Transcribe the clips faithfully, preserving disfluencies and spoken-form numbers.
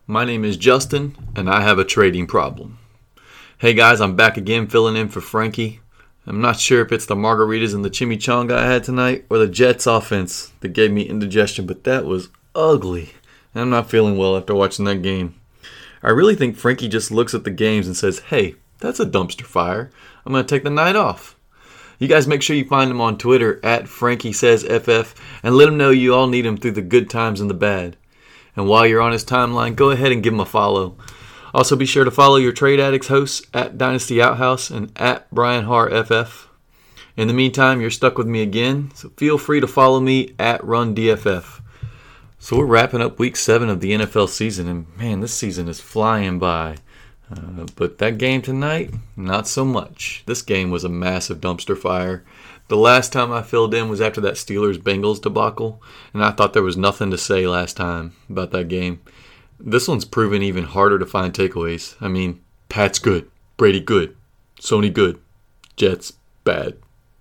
My name is Justin, and I have a trading problem. Hey guys, I'm back again filling in for Frankie. I'm not sure if it's the margaritas and the chimichanga I had tonight or the Jets offense that gave me indigestion, but that was ugly. And I'm not feeling well after watching that game. I really think Frankie just looks at the games and says, hey, that's a dumpster fire. I'm going to take the night off. You guys make sure you find him on Twitter at FrankieSaysFF and let him know you all need him through the good times and the bad. And while you're on his timeline, go ahead and give him a follow. Also, be sure to follow your Trade Addicts hosts at Dynasty Outhouse and at Brian Har F F. In the meantime, you're stuck with me again, so feel free to follow me at RunDFF. So we're wrapping up week seven of the N F L season, and man, this season is flying by. Uh, but that game tonight, not so much. This game was a massive dumpster fire. The last time I filled in was after that Steelers-Bengals debacle, and I thought there was nothing to say last time about that game. This one's proven even harder to find takeaways. I mean, Pat's good, Brady good, Sony good, Jets bad.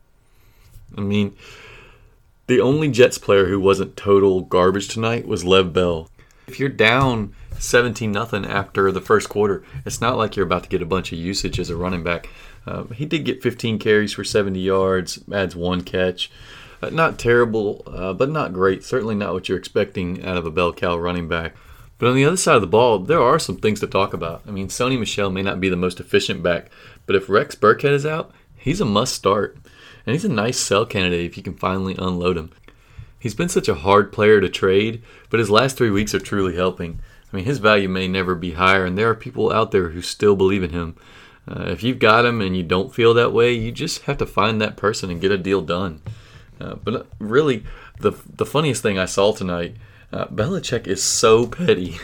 I mean, the only Jets player who wasn't total garbage tonight was Lev Bell. If you're down seventeen nothing after the first quarter, it's not like you're about to get a bunch of usage as a running back. Uh, he did get fifteen carries for seventy yards, adds one catch. Uh, not terrible, uh, but not great. Certainly not what you're expecting out of a bell cow running back. But on the other side of the ball, there are some things to talk about. I mean, Sony Michel may not be the most efficient back, but if Rex Burkhead is out, he's a must start. And he's a nice sell candidate if you can finally unload him. He's been such a hard player to trade, but his last three weeks are truly helping. I mean, his value may never be higher, and there are people out there who still believe in him. Uh, if you've got him and you don't feel that way, you just have to find that person and get a deal done. Uh, but really, the the funniest thing I saw tonight, uh, Belichick is so petty.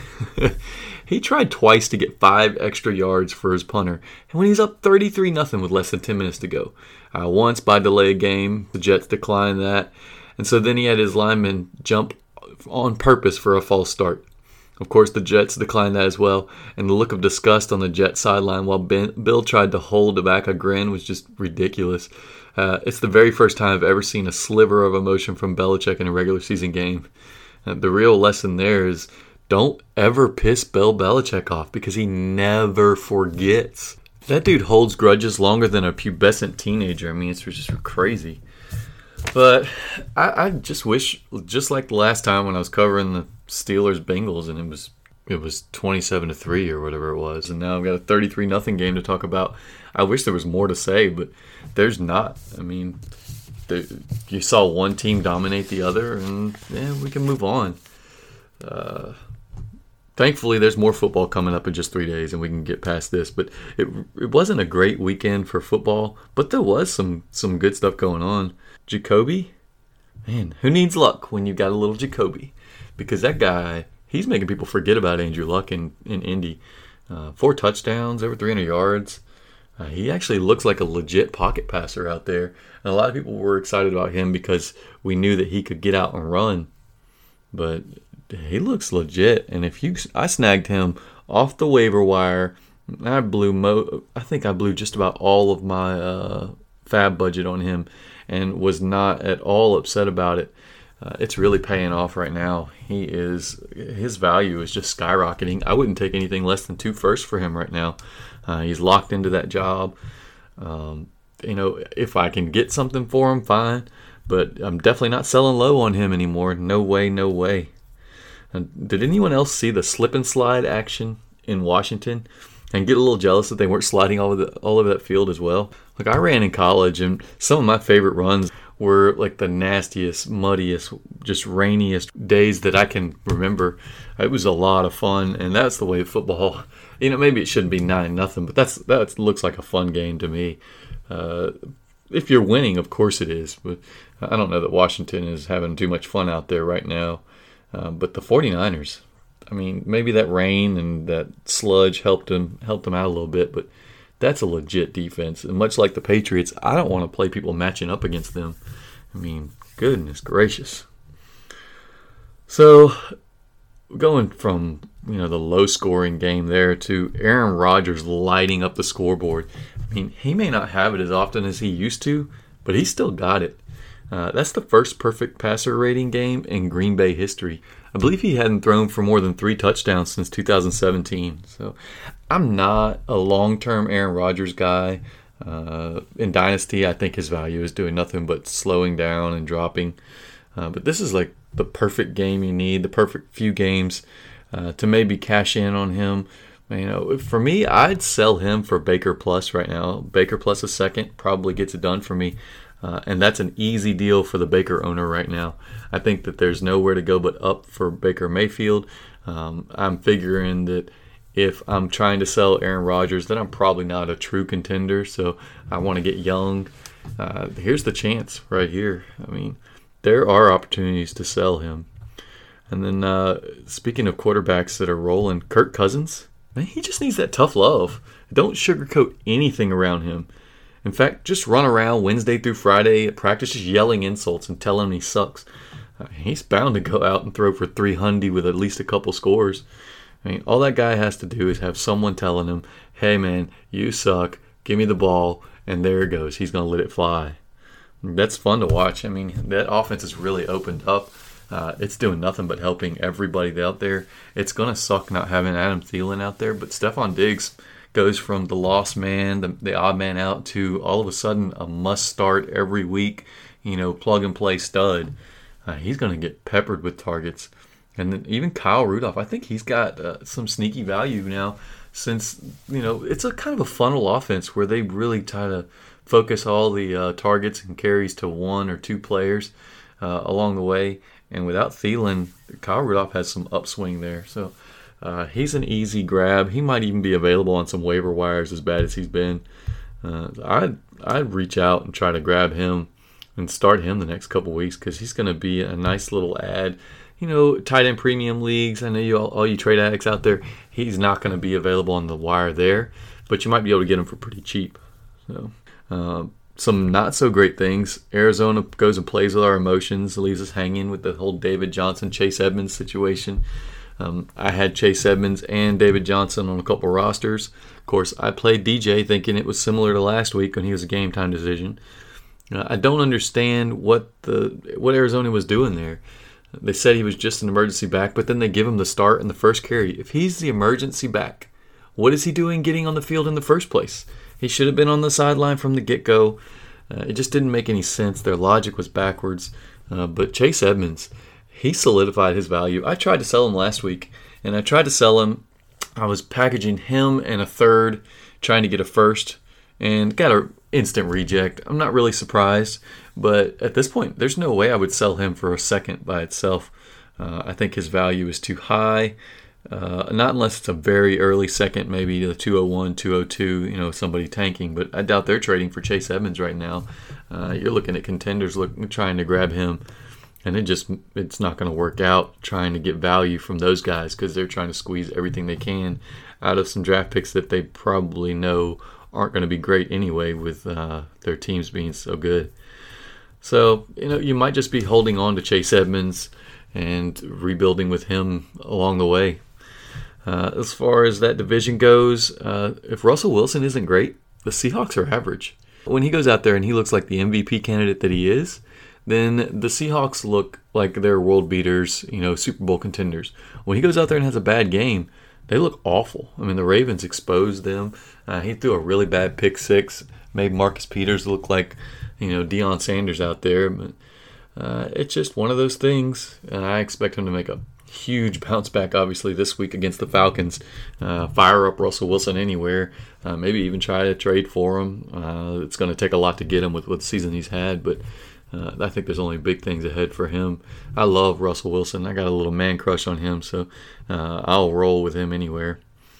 He tried twice to get five extra yards for his punter, and when he's up thirty-three nothing with less than ten minutes to go. Uh, once by delay game, the Jets declined that, and so then he had his lineman jump on purpose for a false start. Of course, the Jets declined that as well, and the look of disgust on the Jets sideline while ben, Bill tried to hold back a grin was just ridiculous. Uh, it's the very first time I've ever seen a sliver of emotion from Belichick in a regular season game. Uh, the real lesson there is don't ever piss Bill Belichick off because he never forgets. That dude holds grudges longer than a pubescent teenager. I mean, it's just crazy. But I, I just wish, just like the last time when I was covering the Steelers Bengals and it was it was twenty-seven to three or whatever it was, and now I've got a thirty-three nothing game to talk about. I wish there was more to say, but there's not. I mean, there, you saw one team dominate the other, and yeah, we can move on. Uh, thankfully, there's more football coming up in just three days, and we can get past this. But it it wasn't a great weekend for football, but there was some some good stuff going on. Jacoby, man, who needs luck when you got a little Jacoby? Because that guy, he's making people forget about Andrew Luck in, in Indy. Uh, four touchdowns, over three hundred yards. Uh, he actually looks like a legit pocket passer out there. And a lot of people were excited about him because we knew that he could get out and run. But he looks legit. And if you, I snagged him off the waiver wire. I blew, mo, I think I blew just about all of my uh, fab budget on him and was not at all upset about it. Uh, it's really paying off right now. He is his value is just skyrocketing. I wouldn't take anything less than two firsts for him right now. Uh, he's locked into that job. Um, you know, if I can get something for him, fine. But I'm definitely not selling low on him anymore. No way, no way. And did anyone else see the slip and slide action in Washington and get a little jealous that they weren't sliding all over the, all over that field as well? Like, I ran in college, and some of my favorite runs were like the nastiest, muddiest, just rainiest days that I can remember. It was a lot of fun, and that's the way football. You know, maybe it shouldn't be nine nothing, but that's that looks like a fun game to me. Uh, if you're winning, of course it is, but I don't know that Washington is having too much fun out there right now. Uh, but the 49ers, I mean, maybe that rain and that sludge helped them helped them out a little bit, but that's a legit defense. And much like the Patriots, I don't want to play people matching up against them. I mean, goodness gracious. So, going from, you know, the low-scoring game there to Aaron Rodgers lighting up the scoreboard. I mean, he may not have it as often as he used to, but he still got it. Uh, that's the first perfect passer rating game in Green Bay history. I believe he hadn't thrown for more than three touchdowns since two thousand seventeen. So I'm not a long-term Aaron Rodgers guy. Uh, in Dynasty, I think his value is doing nothing but slowing down and dropping. Uh, but this is like the perfect game you need, the perfect few games uh, to maybe cash in on him. You know, for me, I'd sell him for Baker Plus right now. Baker Plus a second probably gets it done for me. Uh, and that's an easy deal for the Baker owner right now. I think that there's nowhere to go but up for Baker Mayfield. Um, I'm figuring that if I'm trying to sell Aaron Rodgers, then I'm probably not a true contender. So I want to get young. Uh, here's the chance right here. I mean, there are opportunities to sell him. And then uh, speaking of quarterbacks that are rolling, Kirk Cousins, man, he just needs that tough love. Don't sugarcoat anything around him. In fact, just run around Wednesday through Friday at practice just yelling insults and telling him he sucks. Uh, he's bound to go out and throw for three hundred with at least a couple scores. I mean, all that guy has to do is have someone telling him, hey, man, you suck. Give me the ball. And there it goes. He's going to let it fly. That's fun to watch. I mean, that offense has really opened up. Uh, it's doing nothing but helping everybody out there. It's going to suck not having Adam Thielen out there, but Stephon Diggs goes from the lost man, the, the odd man out, to all of a sudden a must-start every week, you know, plug-and-play stud. Uh, he's going to get peppered with targets. And then even Kyle Rudolph, I think he's got uh, some sneaky value now since, you know, it's a kind of a funnel offense where they really try to focus all the uh, targets and carries to one or two players uh, along the way. And without Thielen, Kyle Rudolph has some upswing there. So uh, he's an easy grab. He might even be available on some waiver wires as bad as he's been. Uh, I'd, I'd reach out and try to grab him and start him the next couple weeks because he's going to be a nice little ad. You know, tight end premium leagues, I know you all, all you trade addicts out there, he's not going to be available on the wire there, but you might be able to get him for pretty cheap. So, uh, some not so great things. Arizona goes and plays with our emotions, leaves us hanging with the whole David Johnson, Chase Edmonds situation. Um, I had Chase Edmonds and David Johnson on a couple rosters. Of course, I played D J thinking it was similar to last week when he was a game time decision. Uh, I don't understand what the what Arizona was doing there. They said he was just an emergency back, but then they give him the start in the first carry. If he's the emergency back, what is he doing getting on the field in the first place? He should have been on the sideline from the get-go. Uh, it just didn't make any sense. Their logic was backwards. Uh, but Chase Edmonds, he solidified his value. I tried to sell him last week, and I tried to sell him. I was packaging him and a third, trying to get a first, and got an instant reject. I'm not really surprised, but at this point, there's no way I would sell him for a second by itself. Uh, I think his value is too high. Uh, not unless it's a very early second, maybe the two oh one, two oh two, you know, somebody tanking. But I doubt they're trading for Chase Edmonds right now. Uh, you're looking at contenders look, trying to grab him, and it just it's not going to work out trying to get value from those guys because they're trying to squeeze everything they can out of some draft picks that they probably know aren't going to be great anyway with uh, their teams being so good. So, you know, you might just be holding on to Chase Edmonds and rebuilding with him along the way. Uh, as far as that division goes, uh, if Russell Wilson isn't great, the Seahawks are average. When he goes out there and he looks like the M V P candidate that he is, then the Seahawks look like they're world beaters, you know, Super Bowl contenders. When he goes out there and has a bad game, they look awful. I mean, the Ravens exposed them. Uh, he threw a really bad pick six, made Marcus Peters look like, you know, Deion Sanders out there. But uh, it's just one of those things, and I expect him to make a huge bounce back, obviously, this week against the Falcons. Uh, fire up Russell Wilson anywhere. Uh, maybe even try to trade for him. Uh, it's going to take a lot to get him with what the season he's had, but uh, I think there's only big things ahead for him. I love Russell Wilson. I got a little man crush on him, so uh, I'll roll with him anywhere.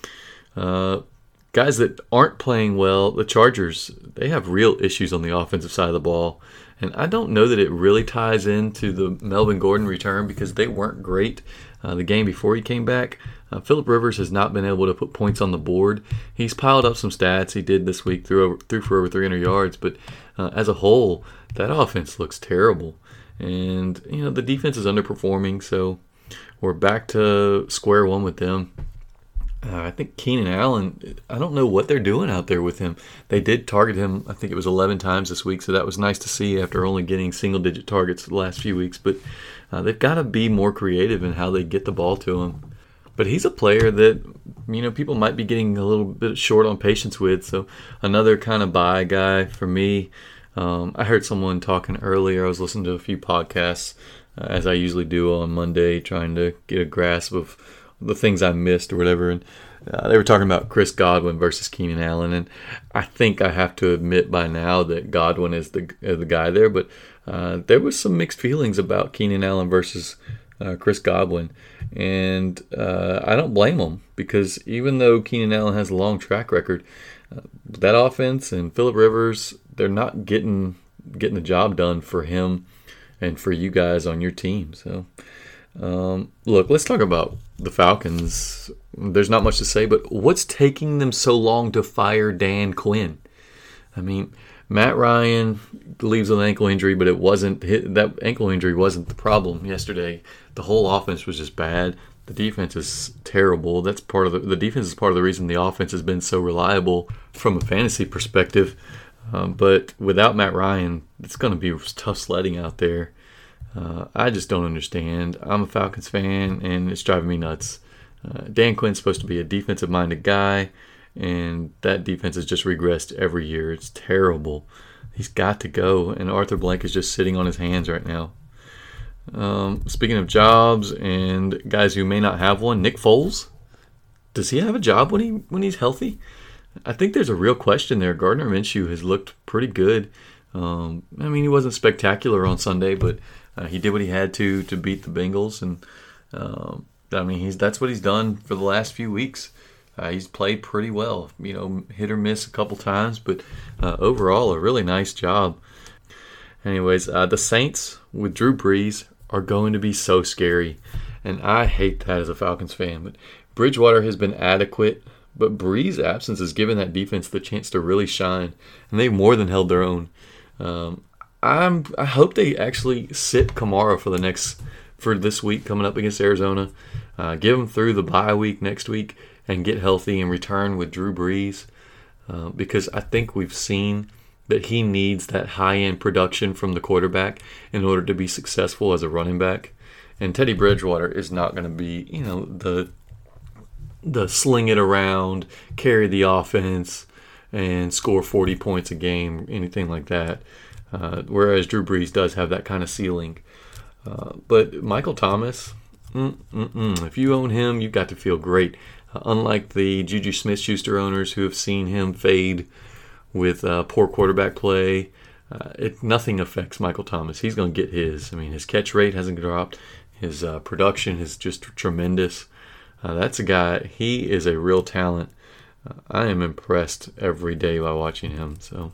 Uh, guys that aren't playing well, the Chargers, they have real issues on the offensive side of the ball. And I don't know that it really ties into the Melvin Gordon return because they weren't great uh, the game before he came back. Uh, Phillip Rivers has not been able to put points on the board. He's piled up some stats. He did this week, threw, over, threw for over three hundred yards. But uh, as a whole, that offense looks terrible. And, you know, the defense is underperforming, so we're back to square one with them. Uh, I think Keenan Allen, I don't know what they're doing out there with him. They did target him, I think it was eleven times this week, so that was nice to see after only getting single-digit targets the last few weeks. But uh, they've got to be more creative in how they get the ball to him. But he's a player that, you know, people might be getting a little bit short on patience with. So another kind of buy guy for me. Um, I heard someone talking earlier. I was listening to a few podcasts, uh, as I usually do on Monday, trying to get a grasp of the things I missed or whatever. And uh, they were talking about Chris Godwin versus Keenan Allen. And I think I have to admit by now that Godwin is the, uh, the guy there. But uh, there was some mixed feelings about Keenan Allen versus Uh, Chris Godwin, and uh, I don't blame him, because even though Keenan Allen has a long track record, uh, that offense and Phillip Rivers, they're not getting getting the job done for him and for you guys on your team. So, um, look, let's talk about the Falcons. There's not much to say, but what's taking them so long to fire Dan Quinn? I mean, Matt Ryan leaves with an ankle injury, but it wasn't that ankle injury wasn't the problem yesterday. The whole offense was just bad. The defense is terrible. That's part of the, the defense is part of the reason the offense has been so reliable from a fantasy perspective. Um, but without Matt Ryan, it's going to be tough sledding out there. Uh, I just don't understand. I'm a Falcons fan, and it's driving me nuts. Uh, Dan Quinn's supposed to be a defensive-minded guy, and that defense has just regressed every year. It's terrible. He's got to go, and Arthur Blank is just sitting on his hands right now. Um, speaking of jobs and guys who may not have one, Nick Foles, does he have a job when he when he's healthy? I think there's a real question there. Gardner Minshew has looked pretty good. Um, I mean, he wasn't spectacular on Sunday, but uh, he did what he had to to beat the Bengals, and um, I mean, he's that's what he's done for the last few weeks. Uh, he's played pretty well, you know, hit or miss a couple times, but uh, overall a really nice job. Anyways, uh, the Saints with Drew Brees are going to be so scary, and I hate that as a Falcons fan. But Bridgewater has been adequate, but Brees' absence has given that defense the chance to really shine, and they've more than held their own. Um, I'm I hope they actually sit Kamara for the next for this week coming up against Arizona. Uh, give him through the bye week next week and get healthy and return with Drew Brees, uh, because I think we've seen that he needs that high-end production from the quarterback in order to be successful as a running back. And Teddy Bridgewater is not going to be, you know, the the sling it around, carry the offense, and score forty points a game, anything like that. Uh, whereas Drew Brees does have that kind of ceiling. Uh, but Michael Thomas, mm, mm, mm, if you own him, you've got to feel great. Uh, unlike the Juju Smith-Schuster owners who have seen him fade with uh, poor quarterback play, uh, it nothing affects Michael Thomas. He's going to get his. I mean, his catch rate hasn't dropped. His uh, production is just tremendous. Uh, that's a guy. He is a real talent. Uh, I am impressed every day by watching him. So,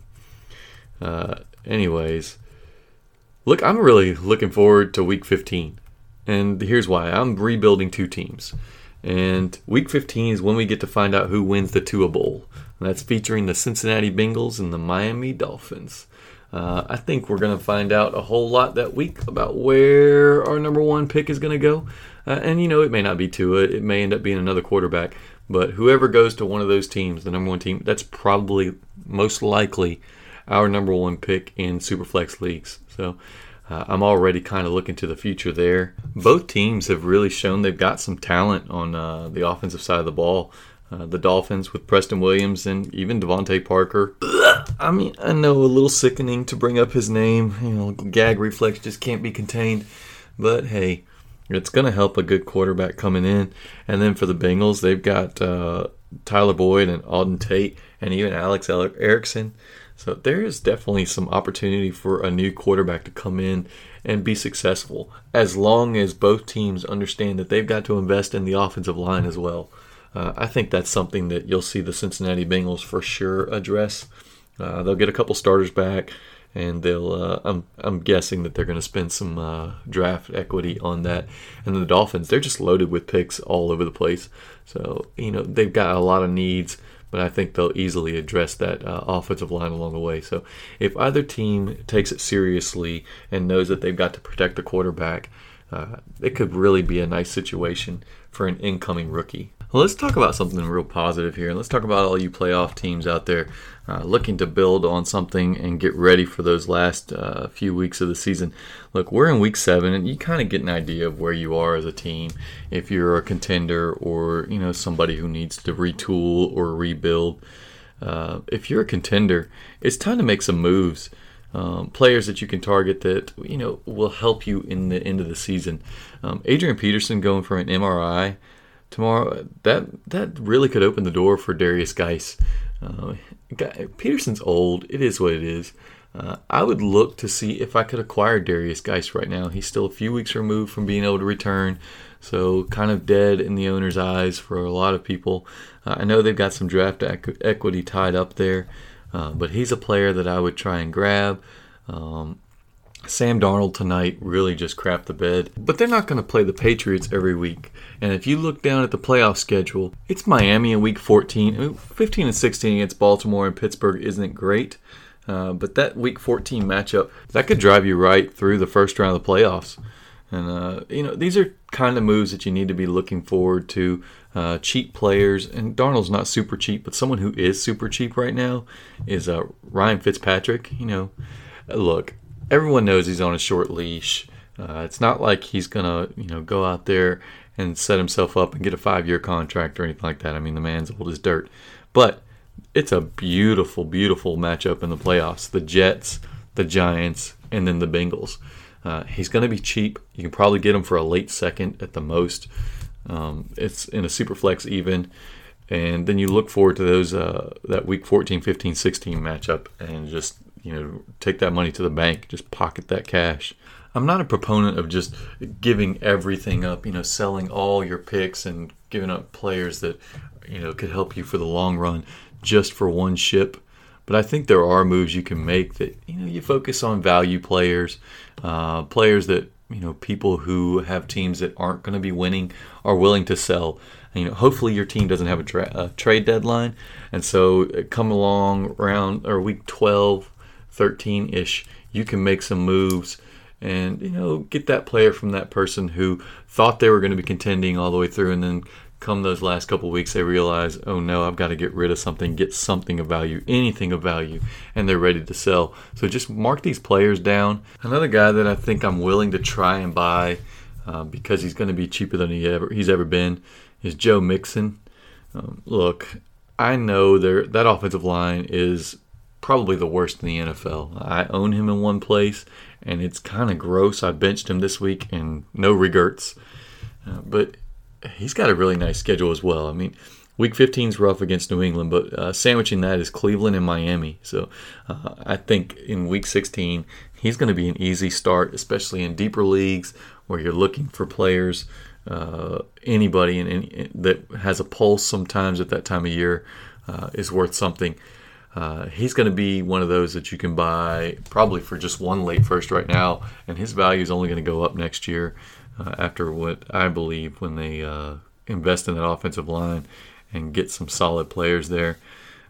uh, anyways, look, I'm really looking forward to Week fifteen, and here's why. I'm rebuilding two teams, and Week fifteen is when we get to find out who wins the Tua Bowl. And that's featuring the Cincinnati Bengals and the Miami Dolphins. Uh, I think we're going to find out a whole lot that week about where our number one pick is going to go. Uh, and, you know, it may not be Tua. It may end up being another quarterback. But whoever goes to one of those teams, the number one team, that's probably most likely our number one pick in Superflex leagues. So uh, I'm already kind of looking to the future there. Both teams have really shown they've got some talent on uh, the offensive side of the ball. Uh, the Dolphins with Preston Williams and even Devontae Parker. I mean, I know a little sickening to bring up his name. You know, gag reflex just can't be contained. But hey, it's going to help a good quarterback coming in. And then for the Bengals, they've got uh, Tyler Boyd and Auden Tate and even Alex Erickson. So there is definitely some opportunity for a new quarterback to come in and be successful, as long as both teams understand that they've got to invest in the offensive line as well. Uh, I think that's something that you'll see the Cincinnati Bengals for sure address. Uh, they'll get a couple starters back, and they'll. Uh, I'm I'm guessing that they're going to spend some uh, draft equity on that. And then the Dolphins, they're just loaded with picks all over the place. So you know they've got a lot of needs, but I think they'll easily address that uh, offensive line along the way. So if either team takes it seriously and knows that they've got to protect the quarterback, uh, it could really be a nice situation for an incoming rookie. Well, let's talk about something real positive here. Let's talk about all you playoff teams out there uh, looking to build on something and get ready for those last uh, few weeks of the season. Look, we're in week seven, and you kind of get an idea of where you are as a team. If you're a contender or you know somebody who needs to retool or rebuild. Uh, if you're a contender, it's time to make some moves. Um, players that you can target that you know will help you in the end of the season. Um, Adrian Peterson going for an M R I tomorrow, that that really could open the door for Derrius Guice. Uh, Peterson's old. It is what it is. Uh, I would look to see if I could acquire Derrius Guice right now. He's still a few weeks removed from being able to return, so kind of dead in the owner's eyes for a lot of people. Uh, I know they've got some draft equ- equity tied up there, uh, but he's a player that I would try and grab. Um, Sam Darnold tonight really just crapped the bed. But they're not going to play the Patriots every week. And if you look down at the playoff schedule, it's Miami in week fourteen. fifteen and sixteen against Baltimore and Pittsburgh isn't great. Uh, but that week fourteen matchup, that could drive you right through the first round of the playoffs. And, uh, you know, these are kind of moves that you need to be looking forward to. Uh, cheap players, and Darnold's not super cheap, but someone who is super cheap right now is uh, Ryan Fitzpatrick. You know, look, everyone knows he's on a short leash. Uh, it's not like he's going to, you know, go out there and set himself up and get a five-year contract or anything like that. I mean, the man's old as dirt. But it's a beautiful, beautiful matchup in the playoffs. The Jets, the Giants, and then the Bengals. Uh, he's going to be cheap. You can probably get him for a late second at the most. Um, it's in a super flex even. And then you look forward to those uh, that week fourteen, fifteen, sixteen matchup and just, you know, take that money to the bank. Just pocket that cash. I'm not a proponent of just giving everything up, you know, selling all your picks and giving up players that, you know, could help you for the long run just for one ship. But I think there are moves you can make that, you know, you focus on value players, uh, players that, you know, people who have teams that aren't going to be winning are willing to sell. And, you know, hopefully your team doesn't have a, tra- a trade deadline. And so come along around or week twelve, thirteen-ish, you can make some moves and, you know, get that player from that person who thought they were going to be contending all the way through, and then come those last couple of weeks, they realize, oh no, I've got to get rid of something, get something of value, anything of value, and they're ready to sell. So just mark these players down. Another guy that I think I'm willing to try and buy uh, because he's going to be cheaper than he ever he's ever been is Joe Mixon. Um, look, I know there that offensive line is probably the worst in the N F L. I own him in one place, and it's kind of gross. I benched him this week, and no regrets. Uh, but he's got a really nice schedule as well. I mean, week fifteen is rough against New England, but uh, sandwiching that is Cleveland and Miami. So uh, I think in week sixteen, he's going to be an easy start, especially in deeper leagues where you're looking for players, uh, anybody in any, that has a pulse sometimes at that time of year uh, is worth something. Uh, he's going to be one of those that you can buy probably for just one late first right now, and his value is only going to go up next year uh, after what I believe when they uh, invest in that offensive line and get some solid players there.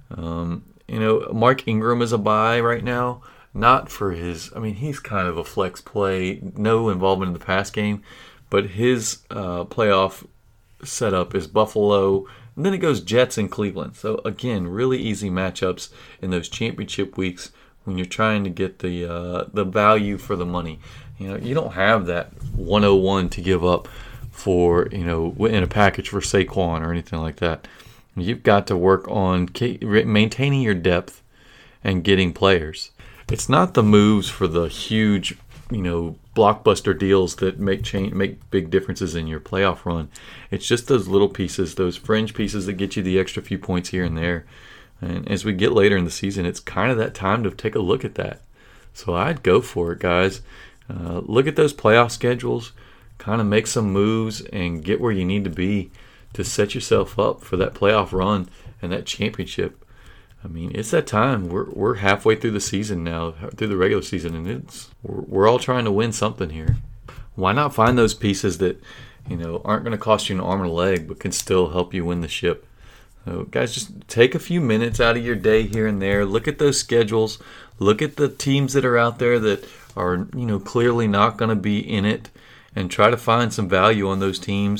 Um, you know, Mark Ingram is a buy right now, not for his, I mean, he's kind of a flex play, no involvement in the pass game, but his uh, playoff setup is Buffalo, and then it goes Jets and Cleveland. So, again, really easy matchups in those championship weeks when you're trying to get the uh, the value for the money. You know, you don't have that one oh one to give up for, you know, in a package for Saquon or anything like that. You've got to work on maintaining your depth and getting players. It's not the moves for the huge, you know, blockbuster deals that make change, make big differences in your playoff run. It's just those little pieces, those fringe pieces that get you the extra few points here and there. And as we get later in the season, it's kind of that time to take a look at that. So I'd go for it, guys. Uh, look at those playoff schedules, kind of make some moves, and get where you need to be to set yourself up for that playoff run and that championship. I mean, it's that time. We're we're halfway through the season now, through the regular season, and it's we're, we're all trying to win something here. Why not find those pieces that, you know, aren't going to cost you an arm and a leg, but can still help you win the ship? So, guys, just take a few minutes out of your day here and there. Look at those schedules. Look at the teams that are out there that are, you know, clearly not going to be in it, and try to find some value on those teams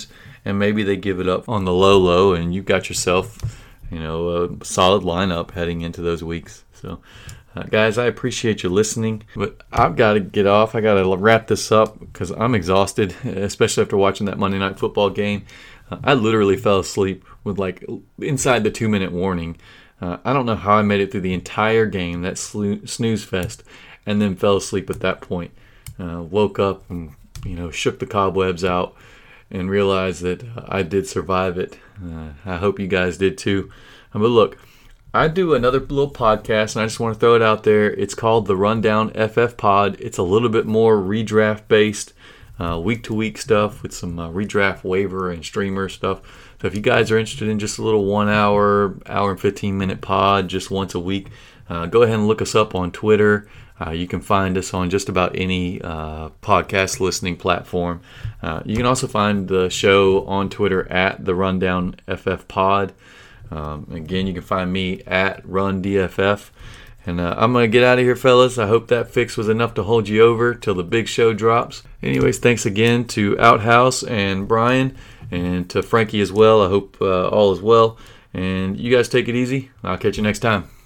and maybe they give it up on the low low, and you've got yourself, you know, a solid lineup heading into those weeks. So, uh, guys, I appreciate you listening, but I've got to get off. I got to wrap this up because I'm exhausted, especially after watching that Monday Night Football game. Uh, I literally fell asleep with like inside the two-minute warning. Uh, I don't know how I made it through the entire game, that snooze fest, and then fell asleep at that point. Uh, woke up and, you know, shook the cobwebs out and realized that I did survive it. Uh, I hope you guys did too. Um, but look, I do another little podcast, and I just want to throw it out there. It's called the Rundown F F Pod. It's a little bit more redraft based, uh, week-to-week stuff with some uh, redraft waiver and streamer stuff. So if you guys are interested in just a little one-hour, hour and fifteen-minute pod just once a week, uh, go ahead and look us up on Twitter. Uh, you can find us on just about any uh, podcast listening platform. Uh, you can also find the show on Twitter at the Rundown F F Pod. Um, again, you can find me at Run D F F. And uh, I'm going to get out of here, fellas. I hope that fix was enough to hold you over till the big show drops. Anyways, thanks again to Outhouse and Brian, and to Frankie as well. I hope uh, all is well. And you guys take it easy. I'll catch you next time.